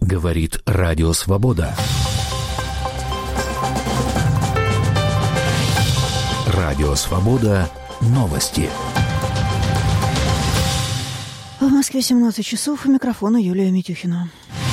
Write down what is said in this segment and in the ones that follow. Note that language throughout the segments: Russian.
Говорит Радио Свобода. Радио Свобода. Новости. В Москве 17 часов. У микрофона Юлия Митюхина.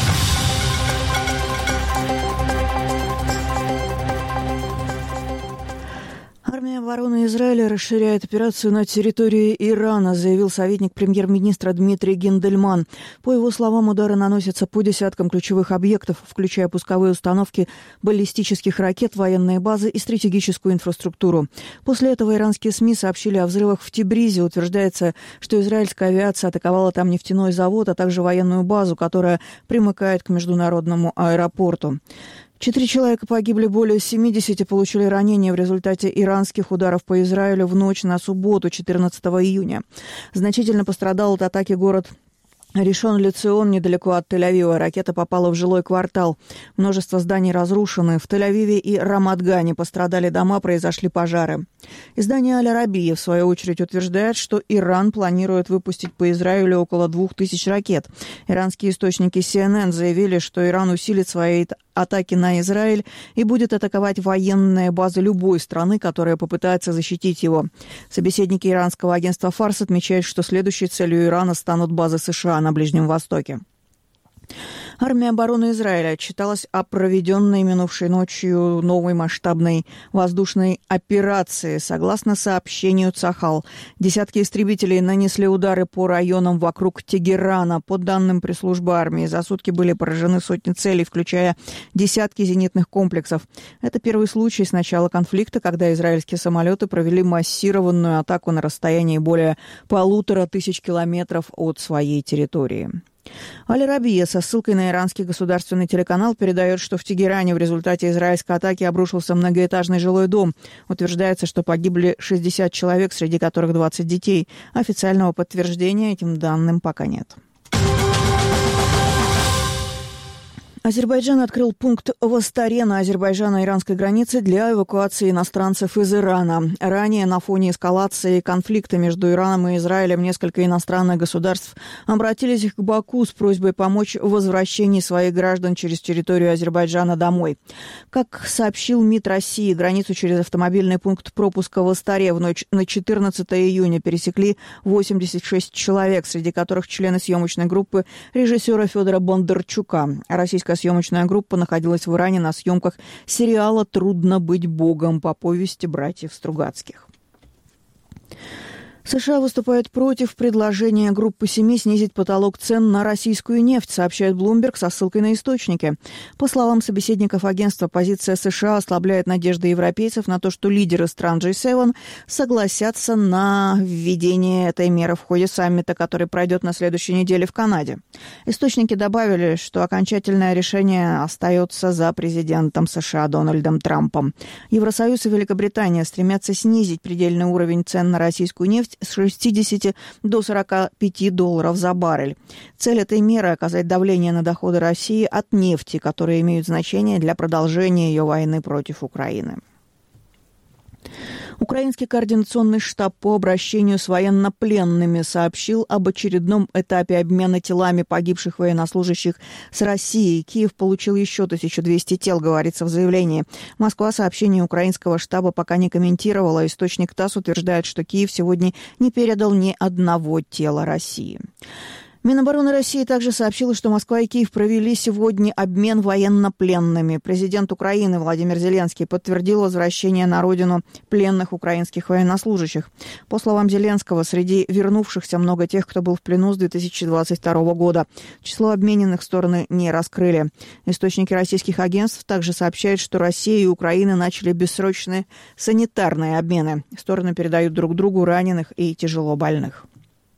Армия обороны Израиля расширяет операцию на территории Ирана, заявил советник премьер-министра Дмитрий Гиндельман. По его словам, удары наносятся по десяткам ключевых объектов, включая пусковые установки баллистических ракет, военные базы и стратегическую инфраструктуру. После этого иранские СМИ сообщили о взрывах в Тибризе. Утверждается, что израильская авиация атаковала там нефтяной завод, а также военную базу, которая примыкает к международному аэропорту. 4 человека погибли, более 70 получили ранения в результате иранских ударов по Израилю в ночь на субботу, 14 июня. Значительно пострадал от атаки город Ришон Ле-Цион, недалеко от Тель-Авива. Ракета попала в жилой квартал. Множество зданий разрушены. В Тель-Авиве и Рамат-Гане пострадали дома, произошли пожары. Издание «Аль-Арабия», в свою очередь, утверждает, что Иран планирует выпустить по Израилю около 2000 ракет. Иранские источники CNN заявили, что Иран усилит свои атаки на Израиль и будет атаковать военные базы любой страны, которая попытается защитить его. Собеседники иранского агентства «Фарс» отмечают, что следующей целью Ирана станут базы США на Ближнем Востоке. Армия обороны Израиля отчиталась о проведенной минувшей ночью новой масштабной воздушной операции. Согласно сообщению Цахал, десятки истребителей нанесли удары по районам вокруг Тегерана. По данным пресс-службы армии, за сутки были поражены сотни целей, включая десятки зенитных комплексов. Это первый случай с начала конфликта, когда израильские самолеты провели массированную атаку на расстоянии более 1500 километров от своей территории. Аль-Арабия со ссылкой на иранский государственный телеканал передает, что в Тегеране в результате израильской атаки обрушился многоэтажный жилой дом. Утверждается, что погибли 60 человек, среди которых 20 детей. Официального подтверждения этим данным пока нет. Азербайджан открыл пункт в Астаре на азербайджано-иранской границе для эвакуации иностранцев из Ирана. Ранее на фоне эскалации конфликта между Ираном и Израилем несколько иностранных государств обратились к Баку с просьбой помочь в возвращении своих граждан через территорию Азербайджана домой. Как сообщил МИД России, границу через автомобильный пункт пропуска в Астаре в ночь на 14 июня пересекли 86 человек, среди которых члены съемочной группы режиссера Федора Бондарчука. Российская съемочная группа находилась в Иране на съемках сериала «Трудно быть богом» по повести братьев Стругацких. США выступают против предложения группы «Семи» снизить потолок цен на российскую нефть, сообщает Bloomberg со ссылкой на источники. По словам собеседников агентства, позиция США ослабляет надежды европейцев на то, что лидеры стран G7 согласятся на введение этой меры в ходе саммита, который пройдет на следующей неделе в Канаде. Источники добавили, что окончательное решение остается за президентом США Дональдом Трампом. Евросоюз и Великобритания стремятся снизить предельный уровень цен на российскую нефть с 60 до 45 долларов за баррель. Цель этой меры – оказать давление на доходы России от нефти, которые имеют значение для продолжения ее войны против Украины. Украинский координационный штаб по обращению с военнопленными сообщил об очередном этапе обмена телами погибших военнослужащих с Россией. Киев получил еще 1200 тел, говорится в заявлении. Москва сообщение украинского штаба пока не комментировала. Источник ТАСС утверждает, что Киев сегодня не передал ни одного тела России. Минобороны России также сообщила, что Москва и Киев провели сегодня обмен военнопленными. Президент Украины Владимир Зеленский подтвердил возвращение на родину пленных украинских военнослужащих. По словам Зеленского, среди вернувшихся много тех, кто был в плену с 2022 года. Число обмененных стороны не раскрыли. Источники российских агентств также сообщают, что Россия и Украина начали бессрочные санитарные обмены. Стороны передают друг другу раненых и тяжело больных.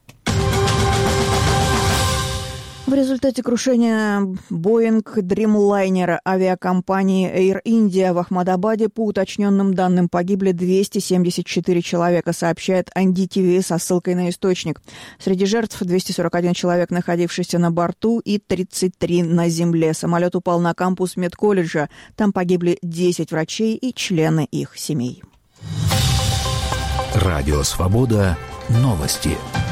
В результате крушения Боинг Дримлайнера авиакомпании Air India в Ахмадабаде, по уточненным данным, погибли 274 человека, сообщает NDTV со ссылкой на источник. Среди жертв 241 человек, находившийся на борту, и 33 на земле. Самолет упал на кампус медколледжа. Там погибли 10 врачей и члены их семей. Радио «Свобода». Новости.